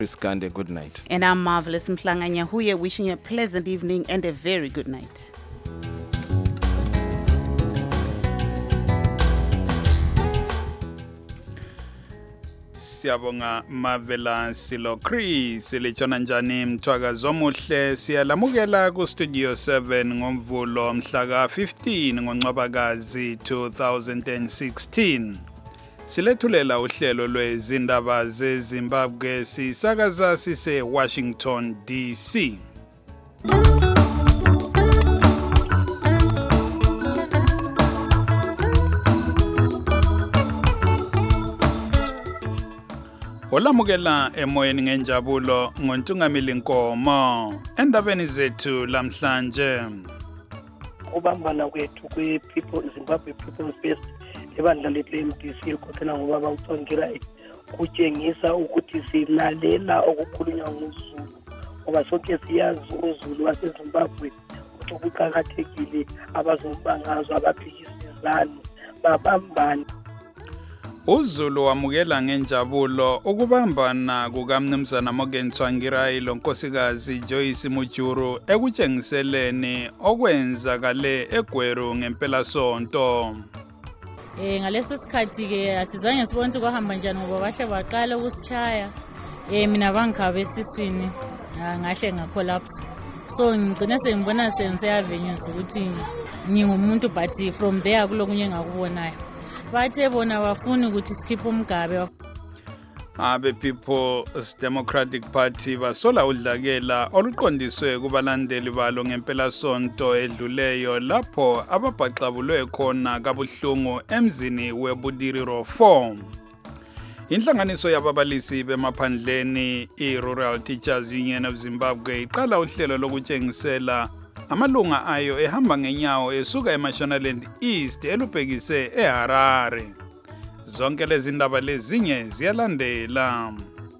Chris Gande, good night. And I'm Marvelous Mhlanganya Huye, wishing you a pleasant evening and a very good night. Siyabonga Mavela Silo Chris lichona njani mthwakazi omuhle siyalamukela ku Studio 7 ngomvulo mhla ka 15 ngoNcwabakazi 2016 silethulela uhlelo lwezindaba zeZimbabwe sisakaza sise Washington DC. Olamukela emoyeni ngenjabulo ngontungamili Nkomo endabeni zethu lamhlanje. Ukubambana kwethu Zimbabwe People's First ebandla lethu MDC elikhokhela ngobaba uTsvangirai kutshengisa ukuthi silalela okukhulunywa nguZulu ngoba sonke siyazi uZulu waseZimbabwe ukuthi kuqakathekile abazombangazwa abaphikisizana babambane. uZulu wamukela ngenjabulo ukubambana kukaMnumzana Morgan Tsvangirai lonkosikazi Joyce Mujuru ekutshengiseleni okwenzakale eGweru ngempela sonto. Ngaleso sikhathi ke asizange sibone ukuthi kwahamba njani ngoba bahle baqala ukusishaya mina bangikhabe esiswini ngahle ngacollapse so ngicina sengibona sengiseyavenues ukuthi ngingumuntu but from there kulokunye engakubonayo bathe bona bafuni ukuthi sikhiphe umgabe. Abe People's Democratic Party basola udlakela oluqondiswe kubalandeli balo ngempela sonto edluleyo lapho ababhaxabulwe khona kabuhlungu emzini weBudiriro 4. Inhlanganiso yababalisi bemaphandleni iRural Teachers Union of Zimbabwe iqala uhlelo lokutshengisela amalunga ayo ehamba ngenyawo esuka eMashonaland East elubhekise eHarare. Zonke lezi ndaba lezinye ziyalandela.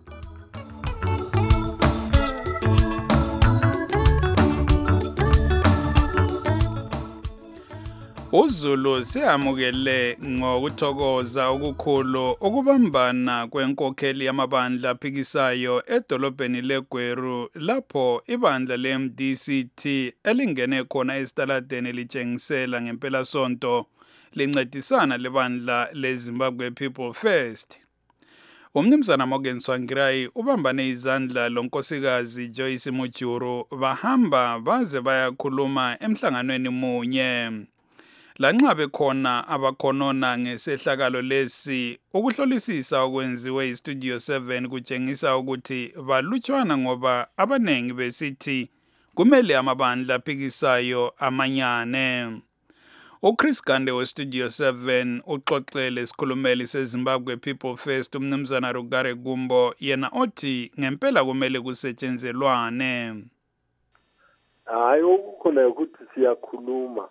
uZulu siyamukele ngokuthokoza okukhulu ukubambana kwenkokheli yamabandla aphikisayo edolobheni leGweru lapho ibandla leMDCT elingene khona esitaladeni litshengisela ngempela sonto lincedisana lebandla leZimbabwe People First. Umnumzana Morgan Tsvangirai ubambane izandla lonkosikazi Joyce Mujuru bahamba baze bayakhuluma emhlanganweni munye. Lanxa bekhona abakhonona ngesehlakalo lesi ukuhlolisisa okwenziwe iStudio 7 kutshengisa ukuthi balutshwana ngoba abanengi besithi kumele amabandla aphikisayo amanyane. uChris Gande weStudio 7 uxoxele isikhulumeli seZimbabwe People First umnumzana Rugare Gumbo yena othi ngempela kumele kusetshenzelwane. Hayi ukukhona ukuthi siyakhuluma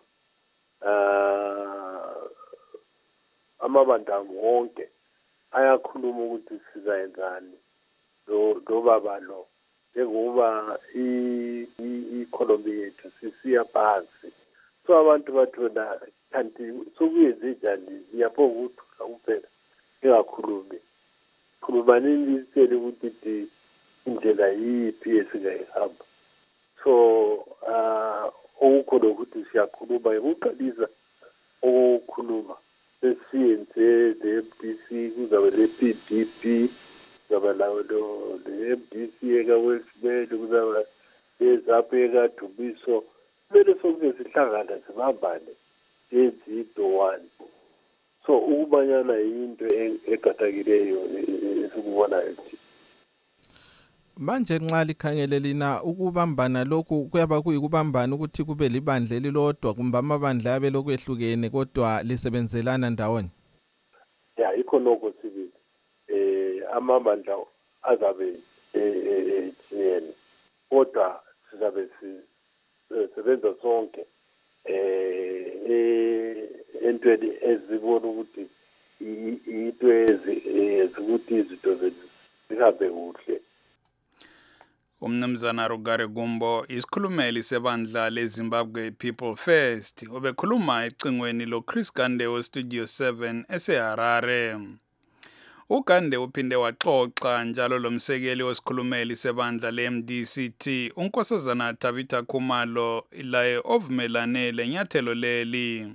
amabandla wonke ayakhuluma ukuthi sizayenzani lo baba lo njengoba i-economy yethu sisiya phansi so abantu bathona kanti sokuyenze njani siyapho ukuthi kuphela engakhulumi khulumanini lisele ukuthi indlela yiphi esingayihamba so okukhona ukuthi siyakhuluma ukuqalisa ukukhuluma sesiyenze le-MDC kuzabe le-PDP kuzaba lawo le-MDC eka-Westman kuzaba le-ZAP eka-Dumiso kumele sokuze sihlangana sibambane enzi into one so ukubanyana yinto egadakileyo esikubonayo nje. Manje nxa likhangele lina ukubambana lokhu kuyaba kuyikubambana ukuthi kube libandla elilodwa kumbe amabandla abe lokwehlukene kodwa lisebenzelana ndawonye. Ya ikho lokho sibili amabandla azabe ejiyene kodwa sizabe sisebenza sonke entweni ezibona ukuthi into ezikuthi izinto zethu zihambe kuhle. Umnumzana Rugare Gumbo isikhulumeli sebandla leZimbabwe People First obekhuluma ecingweni loChris Gande weStudio 7 eseHarare. uGande uphinde waxoxa njalo lomsekeli wesikhulumeli sebandla le-MDCT uNkosazana Tabitha Khumalo laye ovumelane lenyathelo leli.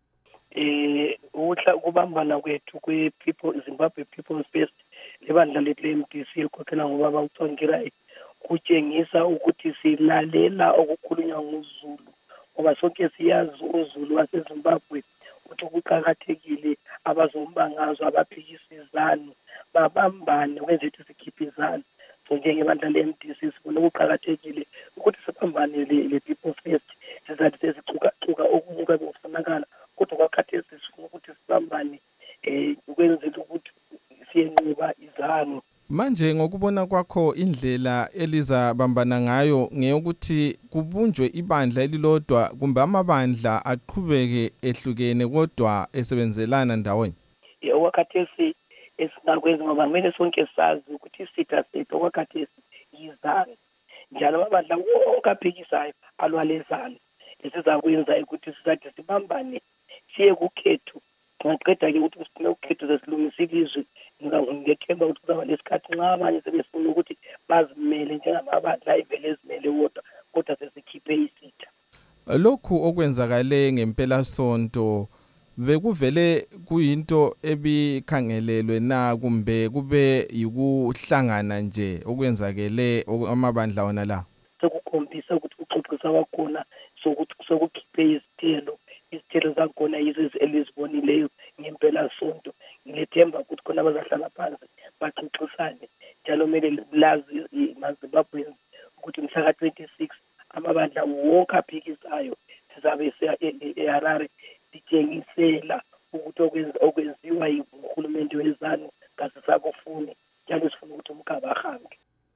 Ukubambana kwethu kwe-people Zimbabwe People's First lebandla lethu le-MDC elikhokhela ngobaba uTsvangirai kutshengisa ukuthi silalela okukhulunywa nguZulu ngoba sonke siyazi uZulu waseZimbabwe ukuthi kuqakathekile abazombangazwa abaphikisizana babambane kwenze ukuthi sikhiphe izandla. So njengebandla le-MDC sibona kuqakathekile ukuthi sibambane le-People's First sizathi sesicuka okunye kabe kufanakala kodwa kwakhathesi sifuna ukuthi sibambane ukwenzela ukuthi siyenqoba izanu. Manje ngokubona kwakho indlela elizabambana ngayo ngeyokuthi kubunjwe ibandla elilodwa kumbe amabandla aqhubeke ehlukene kodwa esebenzelana ndawonye? Okwakhathesi esingakwenza ngoba kumele sonke sazi ukuthi isitha sethu okwakhathesi yizanu njalo amabandla wonke aphikisayo alwalezana. Esizakwenza ukuthi sizathi sibambane siye kukhetho ngaqeda-ke ukuthi sifuna ukhetho zesilungisa ilizwe ngethemba ukuthi kuzaba lesikhathi nxa abanye sebefuna ukuthi bazimele njengamabandla ivele ezimele wodwa kodwa sesikhiphe isitha. Lokhu okwenzakale ngempelasonto bekuvele kuyinto ebikhangelelwe na kumbe kube yikuhlangana nje okwenzakele amabandla wona la? Sekukhombisa ukuthi uxoxisa wakhona sokukhiphe izithelo zakhona yizo elizibonileyo ngempelasonto. Ngilethemba ukuthi khona bazahlala phansi baxoxisane njalo kumele lazi maZimbabweans ukuthi mhla ka-26 amabandla wonke aphikisayo sizabe eHarare sitshengisela ukuthi okwenziwa yihulumende wezanu kasisakufuni njalo sifuna ukuthi umgaba ahambe.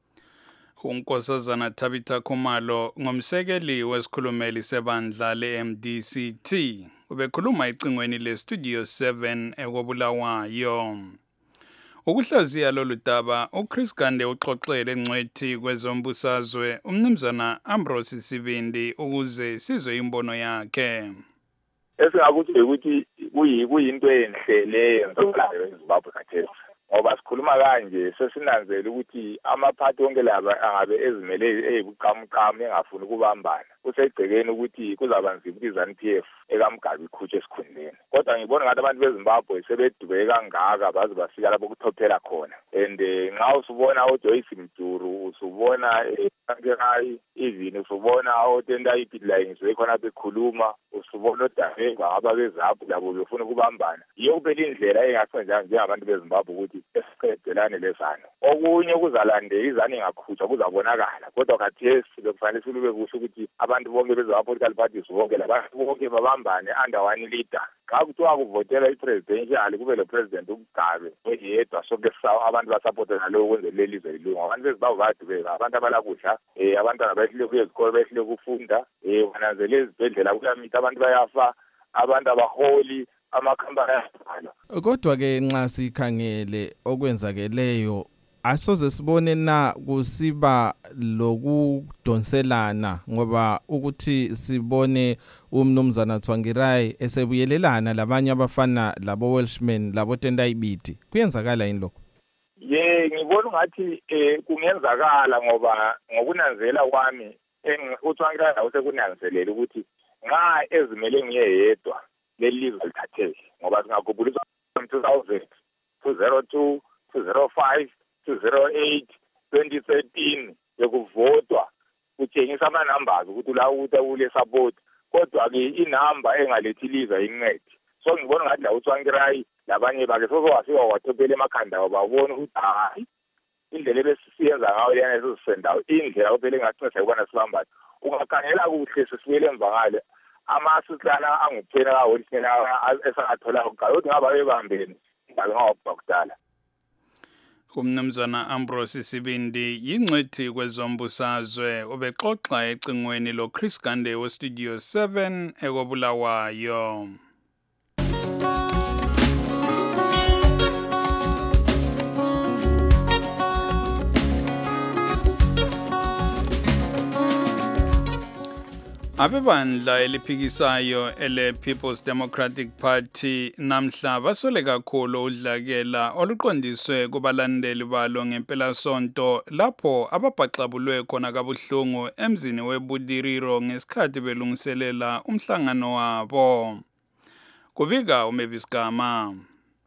uNkosazana Tabitha Khumalo ngomsekeli wesikhulumeli sebandla le-MDCT ubekhuluma ecingweni le-Studio 7 ekobulawayo. Ukuhlaziya lolu daba uChris Gande uxoxele engcwethi kwezombusazwe umnumzana Ambrose Sibindi ukuze sizwe imbono yakhe. Esingakuthi ukuthi kuyinto enhle leyo ngokulayo eZimbabwe khathesi ngoba sikhuluma kanje sesinanzela ukuthi amaphathi wonke laba angabe ezimele eyibuqamuqamu engafuni ukubambana kusegcekeni ukuthi kuzaba nzima ukuthi iZANU-PF ekamgabi ikhutshe esikhundleni. Kodwa ngibona ngathi abantu beZimbabwe sebedubeke kangaka baze bafika lapho kuthophela khona and nxa usubona uJoyce Mduru usubona even usubona uTendai Pitlayingswe khona bekhuluma usubona uDavega ababeZAPU labo befuna ukubambana. Yiyo kuphela indlela engasenza njengabantu beZimbabwe ukuthi esiqedelane lezanu. Okunye kuzalandela izanu ingakhutshwa kuzabonakala kodwa khathesi bekufanele silube kuhle ukuthi abantu bonke bezama-political parties bonke labantu bonke babambane under one leader. Xa kuthiwa kuvotela i-presidential kube lo president uMgabe oyedwa sonke abantu basapothe nalowo kwenzela leli lizwe lilunga. Abantu beZimbabwe bayadubeka, abantu abalakudla, abantwana bayehlule kuye ezikole bayehlule kufunda, bananzela ezibhedlela kuyamitha abantu bayafa, abantu abaholi amakhampani ayabhala. Kodwa-ke nxa sikhangele okwenzakeleyo asoze sibone na kusiba lokudonselana ngoba ukuthi sibone umnumzana Tsvangirai esebuyelelana labanye abafana labo Welshman labo Tendai Biti kuyenzakala yini lokho? Ngibona ngathi kungenzakala ngoba ngokunanzela kwami uTsvangirai usekunanzelela ukuthi nxa ezimele ngiyedwa leli lizwe lithatheke ngoba singakhumbulisa 2000 202 205 208 2013 bekuvotwa kutshengisa ama-numbers ukuthi ukuthi ule support kodwa-ke inamba engalethi liza incede. So ngibona ngathi la uTsvangirai labanye bakhe sozowafika wathophela emakhanda babona ukuthi hayi indlela ebesiyenza ngayo lena esisendawo indlela kuphela engathina sayibona sibambane. Ungakhangela kuhle sisibuyele emva ngale amasihlala anguphela kawolisela esangathola kuqala ukuthi ngaba bebambeni ngabe ngawakudala. Umnumzana Ambrose Sibindi yingcwethi kwezombusazwe ubexoxa ecingweni loChris Gande weStudio 7 ekobulawayo. Abebandla eliphikisayo ele People's Democratic Party namhla basole kakhulu udlakela oluqondiswe kubalandeli balo ngempelasonto lapho ababhaxabulwe khona kabuhlungu emzini weBudiriro ngesikhathi belungiselela umhlangano wabo. Kubika uMavis Gama.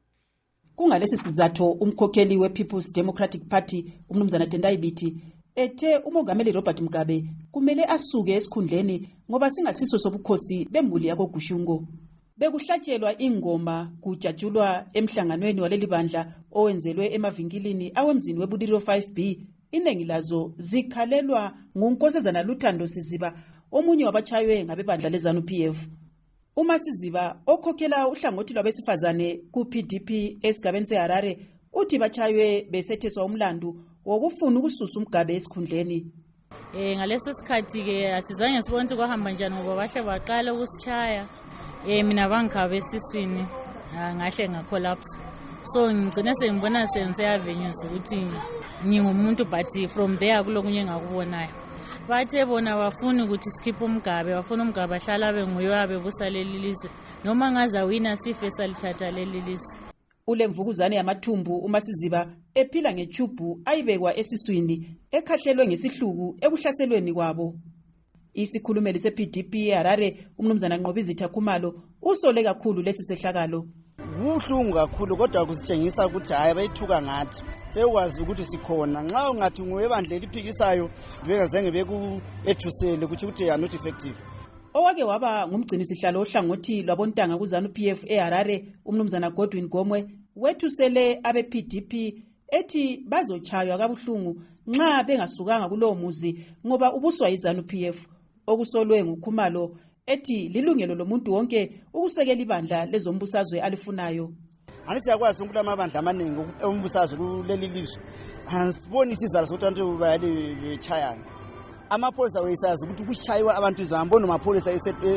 Kungalesi sizathu umkhokheli wePeople's Democratic Party umnumzana Tendai Biti ethe umongameli Robert Mugabe kumele asuke esikhundleni ngoba singasiso sobukhosi bembuli yako Gushungo. Bekuhlatshelwa ingoma kujatshulwa emhlanganweni waleli bandla owenzelwe emavinkilini awemzini weBudiriro 5B. Inengi lazo zikhalelwa ngunkosazana Luthando Siziba omunye wabachaywe ngabebandla leZANU-PF. Uma Siziba okhokhela uhlangothi lwabesifazane ku-PDP esigabeni seHarare uthi bachaywe besetheswa umlandu wokufuna ukususa uMugabe esikhundleni. Ngaleso sikhathi ke asizange sibone ukuthi kwahamba njani ngoba bahle baqala ukusichaya. Mina bangikhabe esiswini ngahle ngacollapse. So ngicina sengibona senze avenues ukuthi ngingumuntu but from there kulokunye engakubonayo. Bathe bona bafuna ukuthi skip uMugabe, bafuna uMugabe ahlala benguye abebusa leli lizwe noma ngaza wina sife salithatha leli lizwe. Ule mvukuzane yamathumbu uMasiziba ephila ngechubu ayibekwa esiswini ekhahlelwe ngesihluku ekuhlaselweni kwabo. Isikhulumeli sePDP eHarare umnumzana Nqobizitha Khumalo usole kakhulu lesi sehlakalo. Kuhlungu kakhulu kodwa kusitshengisa ukuthi hayi bayithuka ngathi sekwazi ukuthi sikhona nxa ungathi nguyebandla eliphikisayo bengazange bekuethusele ukuthi they are not effective. Owake waba ngumgcini sihlalo ohlangothi lwabontanga kuZANU-PF eHarare umnumzana Godwin Gomwe wethusele abePDP ethi bazochaywa kabuhlungu nxa bengasukanga kulowo muzi ngoba ubuswa yiZANU-PF. Okusolwe nguKhumalo ethi lilungelo lomuntu wonke ukusekela ibandla lezombusazwe alifunayo. Anisiyakwazi ukuthi amabandla amaningi ombusazwe kuleli lizwe asiboni isizalo sokuthi abantu bayachayana. Amapholisa wesazi ukuthi kushaywa abantu izambona amapholisa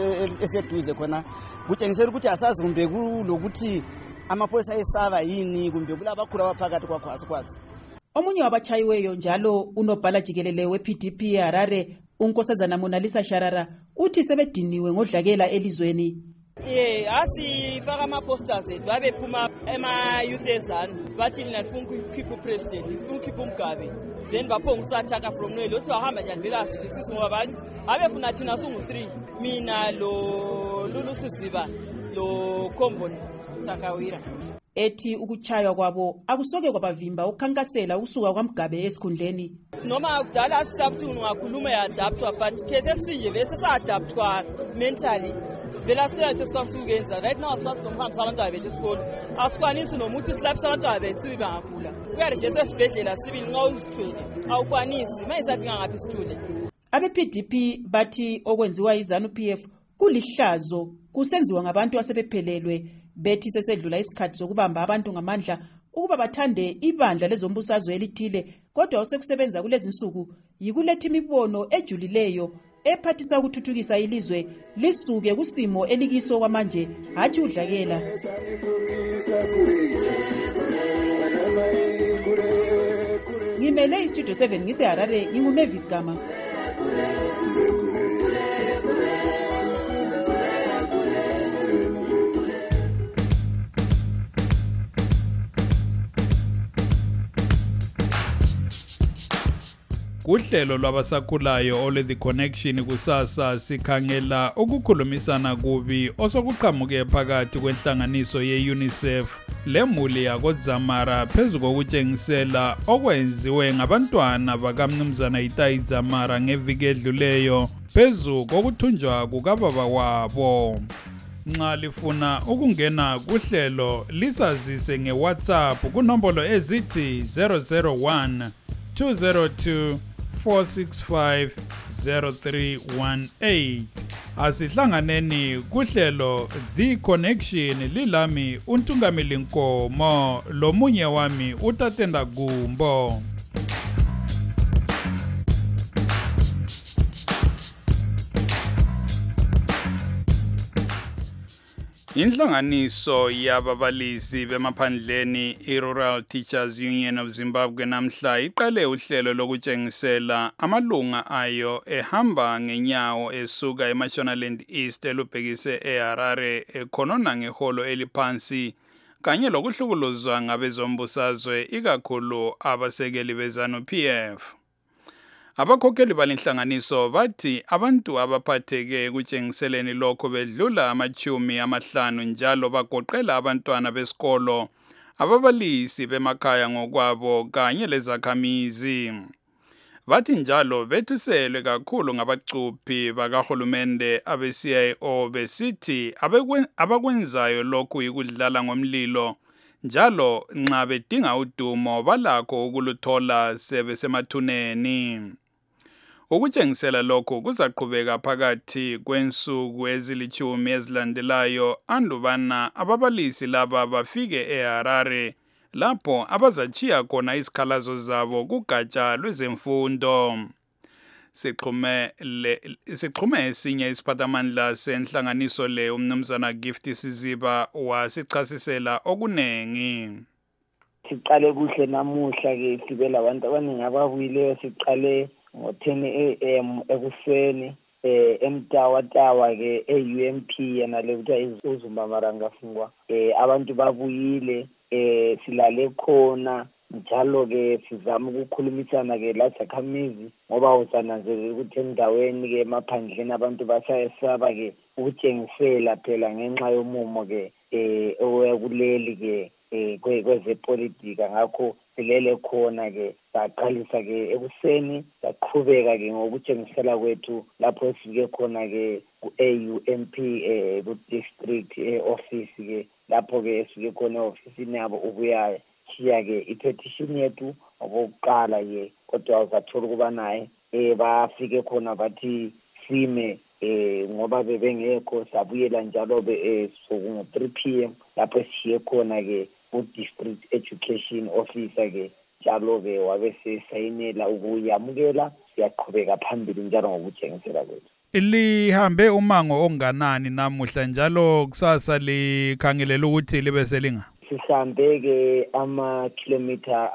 eseduze khona kutshengisela ukuthi asazi kumbe kulokuthi amapholisa esava yini kumbe kulabakhulu abaphakathi kwakho asikwazi. Omunye wabachayiweyo njalo unobhala jikelele wePDP eHarare unkosazana Monalisa Sharara uthi sebediniwe ngodlakela elizweni. Asifaka ama-posters ethu babephuma ema-youth eZANU bathi lina lifuna ukukhipha upresident lifuna ukukhipha uMugabe then baphonga usathaka from noyi lothi wahamba njani vele asizwisisi ngoba abantu abefuna thina sungu-3 mina lo Lulu Siziba lo Khomboni Chakawira. Ethi ukuchaywa kwabo akusoke kwabavimba ukukhankasela usuka kwaMugabe esikhundleni. Noma kudala asisabuthi ungakhuluma ya-adaptwa but khethe sinje bese sa-adaptwa mentally vele asiyathi esikwanisa ukuyenza right now asikwazi nokuhambisa abantwana bethu esikolo asikwanisi nomuthi silapisa abantwana bethu sibe bangagula kuyarejesa esibhedlela sibili nxa uzithwele awukwanisi mayisadinga ngaphi isithule. Abe-PDP bathi okwenziwa yiZANU-PF kulihlazo kusenziwa ngabantu asebephelelwe bethi sesedlula isikhathi sokubamba abantu ngamandla ukuba bathande ibandla lezombusazwe elithile kodwa osekusebenza kulezi insuku yikuletha imibono ejulileyo ephathisa ukuthuthukisa ilizwe lisuke kusimo elikiso kwamanje hathi udlakela. Ngimele iStudio 7 ngiseHarare nginguMavis Gama. Uhlelo lwabasakhulayo ole The Connection kusasa sikhangela ukukhulumisana kubi osokuqhamuke phakathi kwenhlanganiso yeUNICEF lemuli yakoZamara phezu kokutshengisela okwenziwe ngabantwana bakamnumzana Itai Zamara ngeviki edluleyo phezu kokuthunjwa kukababa wabo. Nxa lifuna ukungena kuhlelo lisazise ngeWhatsApp kunombolo ezithi 001 202 4650318. Asihlanganeni kuhlelo The Connection lilami uNtungameli Nkomo lomunye wami uTatenda Gumbo. Inhlanganiso yababalisi bemaphandleni i-Rural Teachers Union of Zimbabwe namhla iqale uhlelo lokutshengisela amalunga ayo ehamba ngenyawo esuka eMashonaland East elubhekise eHarare ekhonona ngeholo eliphansi kanye lokuhlukuluzwa ngabezombusazwe ikakhulu abasekeli beZanu-PF. Abakhokheli balenhlanganiso bathi abantu abaphatheke ekutshengiseleni lokho bedlula amachumi amahlanu njalo bagoqela abantwana besikolo, ababalisi bemakhaya ngokwabo kanye lezakhamizi. Bathi njalo bethuselwe kakhulu ngabacuphi bakahulumende abe-CIO besithi abakwenzayo lokhu yikudlala ngomlilo njalo nxa bedinga udumo balakho ukuluthola sebesemathuneni. Ukutshengisela lokho kuzaqhubeka phakathi kwensuku ezilithumi ezilandelayo andubana ababalisi laba bafike eHarare lapho abazachiya khona isikhalazo zabo kugatsha lwezemfundo. Sixhume esinye isiphathamandla senhlanganiso le umnumzana Gift Siziba wasichasisela okunengi. Siqale kuhle namuhla ke sibela abantu abaningi ababuyileyo siqale ngo-10 AM ekuseni emtawatawa ke e-UMP yena le kuthiwa uZumbamaranga Fungwa. Abantu babuyile silale khona njalo ke sizama ukukhulumisana ke lazakhamizi ngoba usananzelela ukuthi endaweni ke emaphandleni abantu basayesaba ke ukutshengisela phela ngenxa yomumo ke okuleli ke kwezepolitika. Ngakho silele khona ke saqalisa ke ekuseni saqhubeka ke ngokutshengisela kwethu lapho esifike khona ke ku-AUMP ku-district office ke lapho ke esifike khona ofisini yabo ukuya chiya ke i-petition yethu okokuqala ke kodwa uzathola ukuba naye bafike khona bathi sime ngoba bebengekho sabuyela njalo ngo-3 PM lapho siye khona ke ku-district education officer ke njalo ke wabe sesayinela ukuyamukela siyaqhubeka phambili njalo ngokutshengisela kwethu. Lihambe umango onganani namuhla njalo kusasa likhangelela ukuthi libe selinga? Sihambe ke ama-kilometer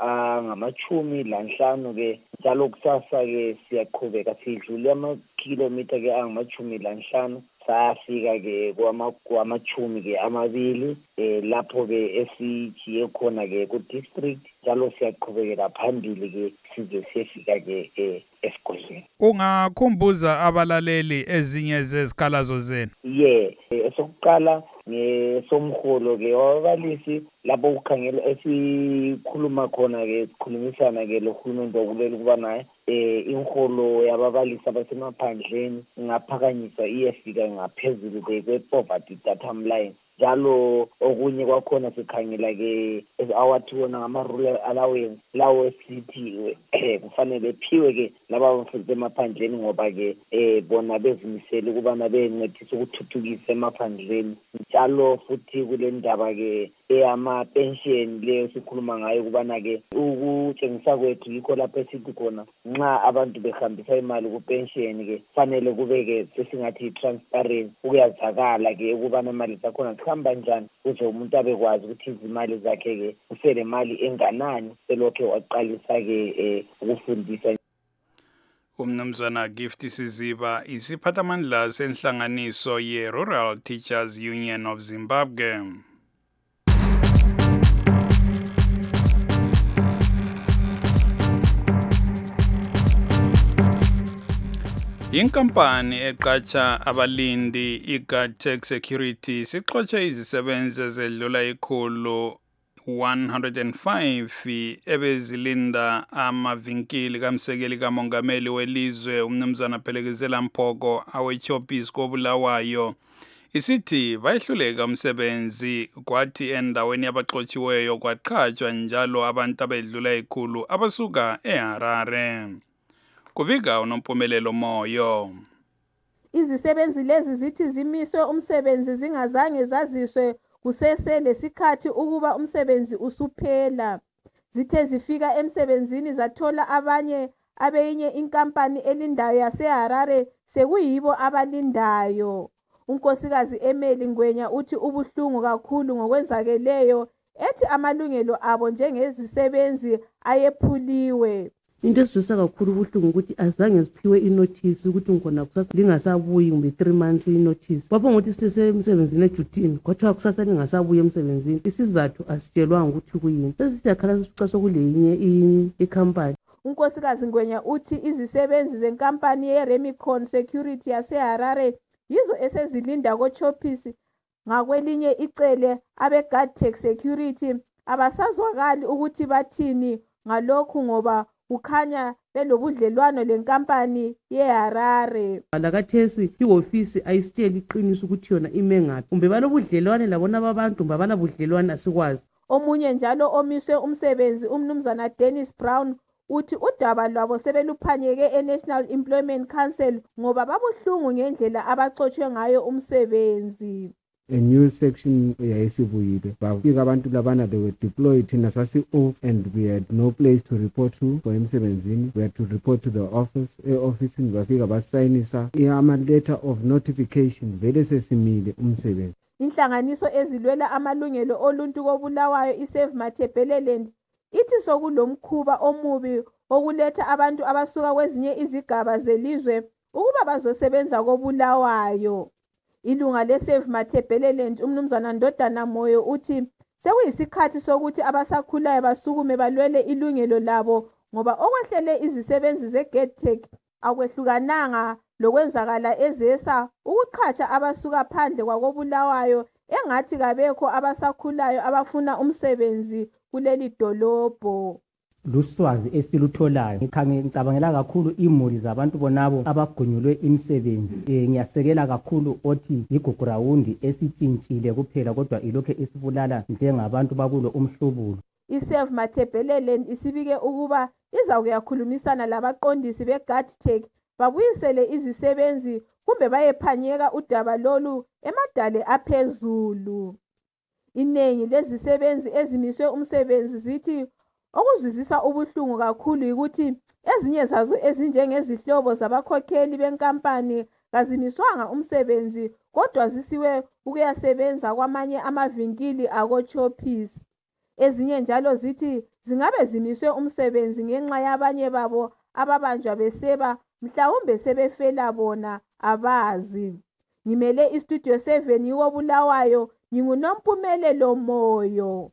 angama-15 ke njalo kusasa ke siyaqhubeka sidlule ama-kilometer ke angama-15 sayafika ke kwamachumi ke amabili lapho ke esijiye khona ke ku-district njalo siyaqhubekela phambili ke size siyefika ke esigodlweni. Ungakhumbuza abalaleli ezinye zezikhalazo zenu? Esokuqala ngesomholo ke wababalisi lapho kukhangela esikhuluma khona ke sikhulumisana ke lohulumende wokuleli kuba naye inholo yababalisi abasemaphandleni ngaphakanyiswa iyefika ngaphezulu kwe-poverty datum line. Njalo okunye kwakhona sikhangela ke awathi wona ngama-rural allowance lawo esithi kufanele phiwe ke laba bafundi emaphandleni ngoba ke bona bezimisele ukubana bencedise ukuthuthukisa emaphandleni. Njalo futhi kule ndaba ke eyama-pension leyo sikhuluma ngayo ukubana ke ukutshengisa kwethu yikho lapho esithi khona nxa abantu behambisa imali ku-pension ke fanele kube ke sesingathi transparent ukuyazakala ke ukubana imali zakhona zihamba njani ukuze umuntu abekwazi ukuthi izimali zakhe ke usele mali enganani selokhe waqalisa ke ukufundisa. Umnumzana Gift Siziba isiphathamandla senhlanganiso ye-Rural Teachers Union of Zimbabwe. Inkampani eqatsha abalindi iGuardtech Security sixotshe izisebenzi ezedlula ikhulu 105 ebezilinda amavinkili kamsekeli kamongameli welizwe umnumzana Phelekezela Mphoko awechopisi koBulawayo. Isithi bayehluleka umsebenzi kwathi endaweni yabaxotshiweyo kwaqhatshwa njalo abantu abedlula ikhulu abasuka eHarare. Kubika uNompumelelo Moyo. Izisebenzi lezi zithi zimiswe umsebenzi zingazange zaziswe kuseselesikhathi ukuba umsebenzi usuphela. Zithe zifika emsebenzini zathola abanye abeyinye inkampani elindayo yaseHarare sekuyibo abalindayo. unkosikazi Emily Ngwenya uthi ubuhlungu kakhulu ngokwenzakeleyo ethi amalungelo abo njengezisebenzi ayephuliwe. Into esizwisa kakhulu ubuhlungu ukuthi azange siphiwe inotice ukuthi ngkhona kusasa lingasabuyi kumbe 3 months inotice. Bapho ngokuthi sisemsebenzini ejutini kodwa kusasa lingasabuyi emsebenzini. Isizathu asitshelwanga ukuthi kuyini. Sesiyakhala sifica sokulenye ikhampani. Unkosikazi Ngwenya uthi izisebenzi zenkampani yeRemicon Security yaseHarare yizo esezilinda koChophisi. Ngakwelinye icele abeGuardtech Security abasazwakali ukuthi bathini ngalokhu ngoba kukhanya belobudlelwano lenkampani yeHarare. Alakathesi ihofisi ayisitshela iqiniso ukuthi yona ime ngaphi. Kumbe balobudlelwane labona babantu kumbe balabudlelwane asikwazi. Omunye njalo omiswe umsebenzi umnumzana Dennis Brown uthi udaba lwabo sebeluphanyeke eNational Employment Council ngoba babuhlungu ngendlela abaxotshwe ngayo umsebenzi. A new section yayisibuyile bafika abantu labana they were deployed thina sasi off and we had no place to report to for emsebenzini. We had to report to the office officini bafika basayinisa ama letter of notification vele sesimile umsebenzi. Inhlanganiso ezilwela amalungelo oluntu koBulawayo iSave Matabeleland ithi sokulomkhuba omubi okuletha abantu abasuka kwezinye izigaba zelizwe ukuba bazosebenza koBulawayo. Ilunga leSave Matabeleland umnumzana Ndodana Moyo uthi sekuyisikhathi sokuthi abasakhulayo basukume balwele ilungelo labo ngoba okwehlele izisebenzi zeGuardtech akwehlukananga lokwenzakala ezesa ukuqhatsha abasuka phandle kwakoBulawayo engathi kabekho abasakhulayo abafuna umsebenzi kuleli dolobho. Luswazi esilutholayo ngicabangela kakhulu imuli zabantu bonabo abagunyulwe imisebenzi. Ngiyasekela kakhulu othi igugrawundi esitshintshile kuphela kodwa ilokhe isibulala njengabantu bakulo umhlubulo. iSave Matabeleland isibike ukuba iza kuyakhulumisana labaqondisi beGuardtech babuyisele izisebenzi kumbe bayephanyeka udaba lolu emadale aphezulu. Inengi lezisebenzi ezimiswe umsebenzi zithi okuzwizisa ubuhlungu kakhulu ukuthi ezinye zazo ezinjengezihlobo zabakhokheli benkampani kazimiswanga umsebenzi kodwa zisiwe ukuyasebenza kwamanye amavinkili akoChophisi. Ezinye njalo zithi zingabe zimiswe umsebenzi ngenxa yabanye babo ababanjwa beseba mhlawumbe sebefela bona abazi. Ngimele iStudio 7 yoBulawayo nginguNompumelelo Moyo.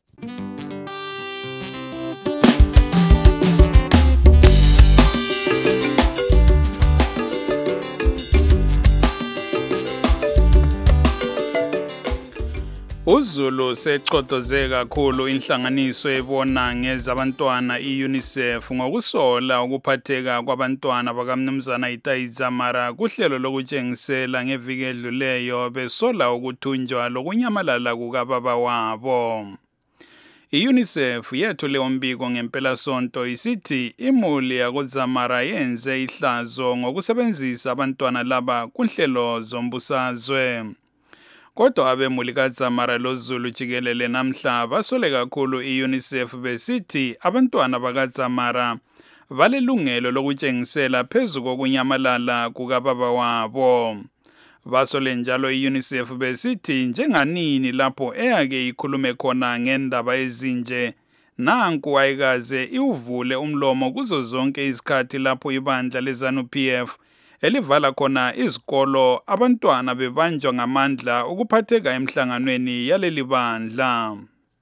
uZulu secodoze kakhulu inhlanganiso ebona ngezabantwana iUNICEF ngokusola ukuphatheka kwabantwana bakamnumzana Itayiza Mara kuhlelo lokutshengisela ngeviki edluleyo besola ukuthunjwa lokunyamalala kukababa wabo. iUNICEF yethule umbiko ngempela sonto isithi imuli yakoZamara yenze ihlazo ngokusebenzisa abantwana laba kuhlelo zombusazwe. Kodwa abemuli kaZamara loZulu jikelele namhla basole kakhulu iUNICEF besithi abantwana bakaZamara balelungelo lokutshengisela phezu kokunyamalala kukababa wabo. Basole njalo iUNICEF besithi njenganini lapho eyake ikhulume khona ngendaba ezinje nanku ayikaze iwuvule umlomo kuzo zonke izikhathi lapho ibandla leZANU-PF elivala khona izikolo abantwana bebanjwa ngamandla ukuphatheka emhlanganweni yaleli bandla.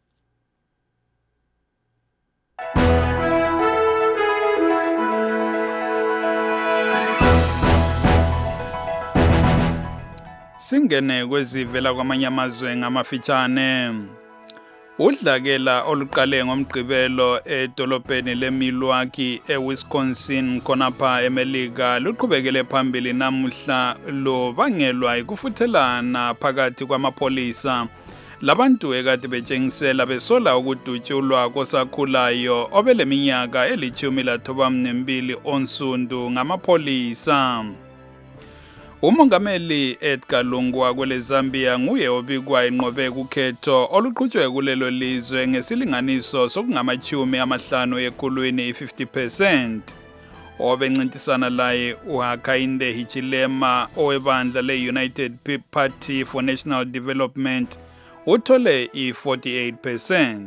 Singene kwezivela kwamanye amazwe ngamafitshane. Udlakela oluqale ngomgqibelo edolobheni leMilwaukee eWisconsin khonapha eMelika luqhubekele phambili namuhla lobangelwa ikufuthelana phakathi kwamapolisa labantu ekade betshengisela besola ukudutshulwa kosakhulayo obeleminyaka eli-12 onsundu ngamapolisa. Umongameli Edgar Lungu kwele Zambia nguye obikwa inqobe kukhetho oluqhutshwe kulelo lizwe ngesilinganiso sokungama-50 ekhulwini 50%. obencintisana laye uHakainde Hichilema owebandla le-United Party for National Development uthole i-48%.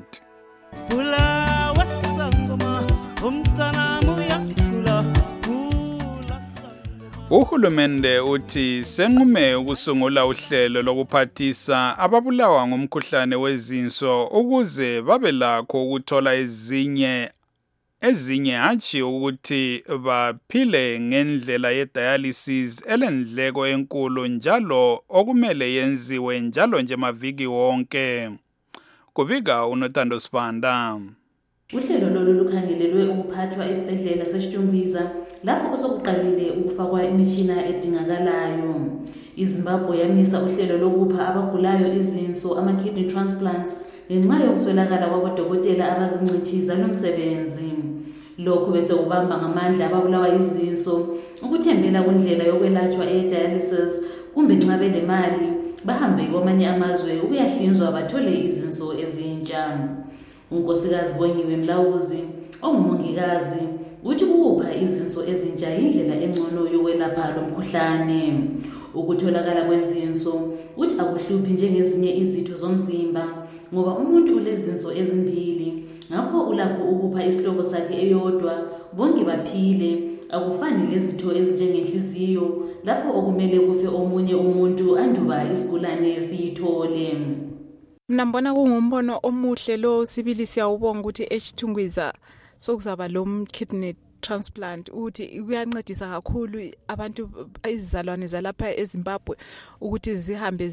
Uhulumende uthi senqume ukusungula uhlelo lokuphathisa ababulawa ngumkhuhlane wezinso ukuze babe lakho ukuthola ezinye hatshi ukuthi baphile ngendlela ye-dialysis elendleko enkulu njalo okumele yenziwe njalo nje maviki wonke. Kubika uNothando Sibanda. Uhlelo lolu lukhangelelwe ukuphathwa esibhedlela seShitungwiza lapho osokuqalile ukufakwa imishina edingakalayo. iZimbabwe yamisa uhlelo lokupha abagulayo izinso ama-kidney transplants ngenxa yokuswelakala kwabodokotela abazincithiza lomsebenzi. Lokhu bese kubamba ngamandla ababulawa izinso ukuthembela kwindlela yokwelatshwa e-dialysis kumbe nxa belemali bahambe kwamanye amazwe ukuyahlinzwa bathole izinso ezintsha. uNkosikazi Bongiwe Mlawuzi ongumongikazi uthi ukupha izinso ezintsha indlela engcono yokwelapha lo mkhuhlane. Ukutholakala kwezinso uthi akuhluphi njengezinye izitho zomzimba ngoba umuntu ulezinso ezimbili ngakho ulakho ukupha isihlobo sakhe eyodwa bonke baphile. Akufani lezitho ezinjengenhliziyo lapho okumele kufe omunye umuntu anduba isigulane siyithole. Mina mbona kungumbono omuhle lo sibili siyawubonga ukuthi eShitungwiza sokuzaba lo kidney transplant ukuthi kuyancedisa kakhulu abantu izizalwane zalapha eZimbabwe ukuthi zihambe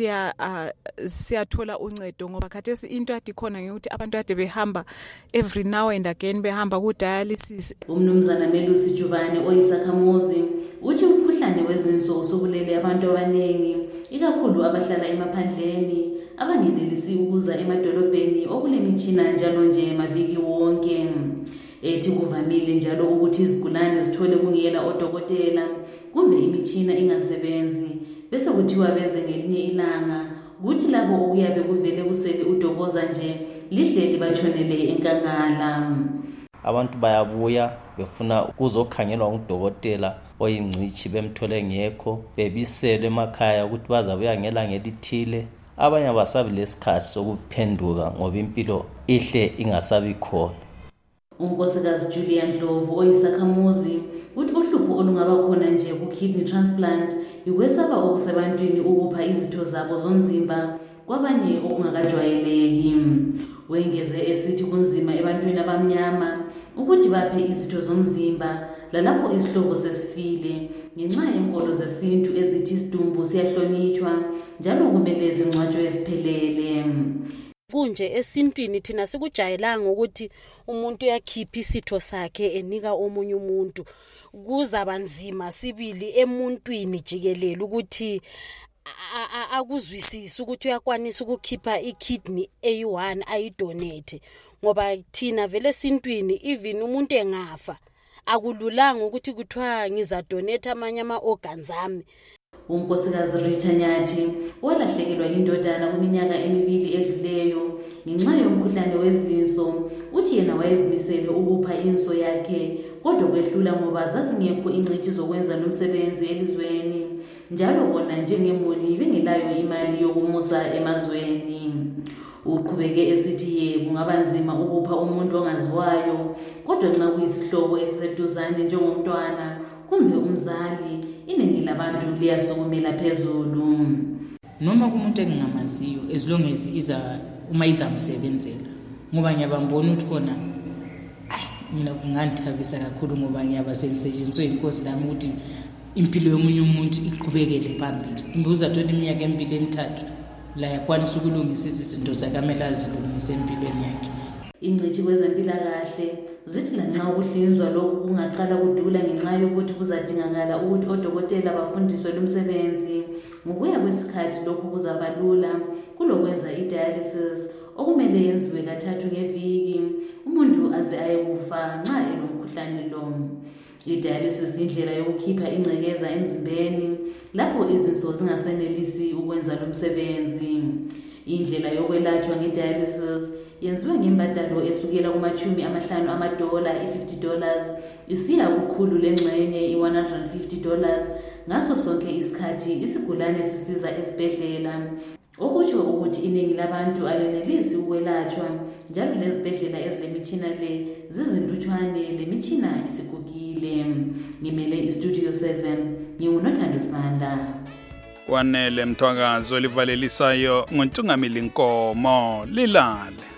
siyathola uncedo ngoba khathesi into ade khona ukuthi abantu ade behamba every now and again behamba ku dialysis. Umnumzana Melusi Jubane oyisakhamuzi uthi umkhuhlane wezinso usubulele abantu abaningi ikakhulu abahlala emaphandleni abangenelisi ukuza emadolobheni okulemitshina njalo nje maviki wonke. Ethi kuvamile njalo ukuthi izigulane zithole kungela odokotela kumbe imitshina ingasebenzi bese kuthiwa beze ngelinye ilanga kuthi labo okuyabe kuvele kusele udokoza nje lihleli batshonele enkangala. Abantu bayabuya befuna ukuzokhangelwa ngudokotela oyingcithi bemthole ngekho bebiselwe emakhaya ukuthi bazabuya ngelanga elithile. Abanye abasabi lesikhathi sokuphenduka ngoba impilo ihle ingasabi khona. uNkosikazi Julian Ndlovu oyisakhamuzi uthi uhlupho olungaba khona nje ku-kidney transplant ukwesaba okusebantwini ukupha izitho zabo zomzimba kwabanye okungakajwayeleki. Wengeze esithi kunzima ebantwini abamnyama ukuthi baphe izitho zomzimba lalapho isihlobo sesifile ngenxa yenkolo zesintu ezithi isidumbu siyahlonitshwa njalo kumele zingcwatshwe esiphelele. Kunje esintwini thina sikujayelanga ukuthi umuntu uyakhipha isitho sakhe enika omunye umuntu. Kuzaba nzima sibili emuntwini jikelele ukuthi akuzwisise ukuthi uyakwanisa ukukhipha ikidney eyi1 ayidonate ngoba thina vele esintwini even umuntu engafa akululanga ukuthi kuthiwa ngizadonate amanye ama-organs ami. uNkosikazi Rita Nyathi walahlekelwa yindodana kuminyaka emibili edluleyo ngenxa yomkhuhlane wezinso uthi yena wayezimisele ukupha inso yakhe kodwa kwehlula ngoba zazingekho ingcithi zokwenza nomsebenzi elizweni njalo bona njengemuli bengelayo imali yokumusa emazweni. Uqhubeke esithi yebo kungaba nzima ukupha umuntu ongaziwayo kodwa nxa kuyisihlobo esiseduzane njengomntwana kumbe umzali iningi labantu liyasukumela phezulu. Noma kumuntu engingamaziyo as long as uma izamsebenzela ngoba ngiyabambona ukuthi khona mina kungandithabisa kakhulu ngoba ngiyaba sengisetshenziswe inkosi lami ukuthi impilo yomunye umuntu iqhubekele phambili. Uzathola iminyaka emibili emithathu la yakwanisa ukulungisa izinto zakamela azilungise empilweni yakhe. Ingcithi kwezempilakahle zithi lanxa ukuhlinzwa lokhu kungaqala kudula ngenxa yokuthi kuzadingakala ukuthi odokotela bafundiswe lumsebenzi ngokuya kwesikhathi lokhu kuzabalula kulokwenza i-dialysis okumele yenziwe kathathu ngeviki umuntu aze ayekufa nxa elomkhuhlane lo. I-dialysis indlela yokukhipha ingcekeza emzimbeni lapho izinso zingasenelisi ukwenza lo msebenzi. Indlela yokwelatshwa nge-dialysis yenziwe ngembadalo esukela kuma-$50 $50 isiya kukhulu lengxenye $150 ngaso sonke isikhathi isigulane sisiza esibhedlela. Okutsho ukuthi iningi labantu alenelisi ukwelatshwa njalo lezibhedlela ezilemitshina le zizintutshwane lemitshina isigugile. Ngimele iStudio 7 nginguNothando Sibanda. Wanele Mthwakazi olivalelisayo nguNtungamili Nkomo Lilale.